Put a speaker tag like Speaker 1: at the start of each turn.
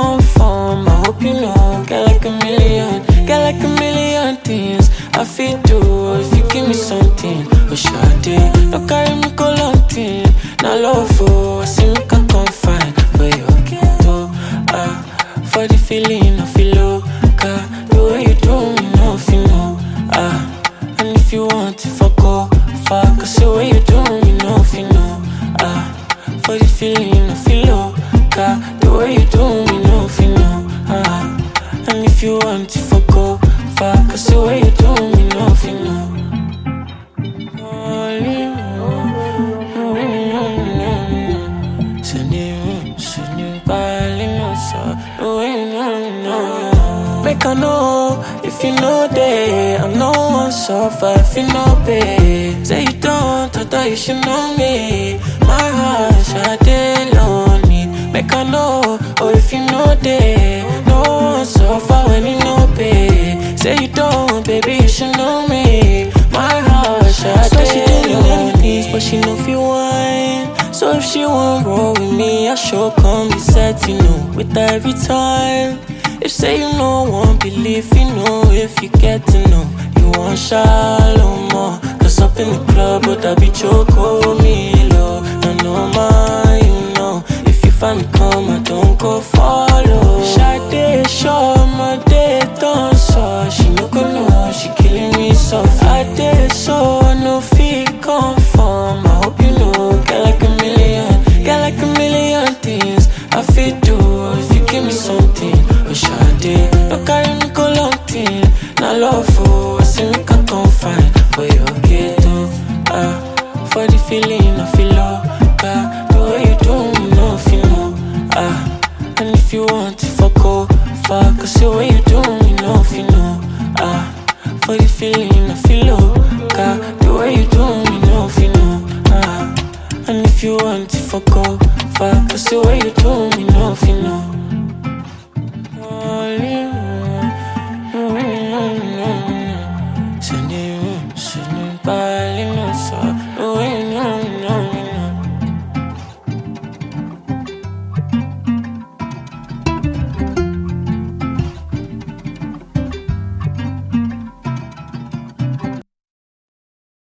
Speaker 1: come from. I hope you know. Get like a million things I feel do if you give me something. Oh Shawty, no carry me go long thing. Now love for, I see me can confine. But you okay though, for the feeling I feel low. The way you do me, no feel no. And if you want to fuck cause the way you do me, no feel no. For the feeling I feel low. The way you do me, no feel no. And if you want to fuck cause the way you do me, no feel no. Make I know if you know that I know one suffer if you know pay. Say you don't, I thought you should know me. My heart shot lonely. Make I know, or if you know that no one suffer when you know pay. Say you don't, baby, you should know me. My heart shot so she doing these, but she know if you whine. So if she won't roll with me, I sure come be set, you know, with her every time. If say you know, won't believe, you know, if you get to know, you want shallow more. Cause up in the club, but I be choco me low. I know mine, you know, if you find me come, I don't go follow. Shade, show my day, don't so. She no go know, she killing me soft. I did so, no fee come from. I hope you know, get like a million things I feel do if you give me something. Shawty, no carry me go long thing. Now love for, I see me can confine. But you okay too, for the feeling I feel low. The way you do me, no feel no. And if you want to fuck cause the way you do me, no feel no. For the feeling I feel low. The way you do me, no feel no. And if you want to fuck cause the way you do me, no feel no.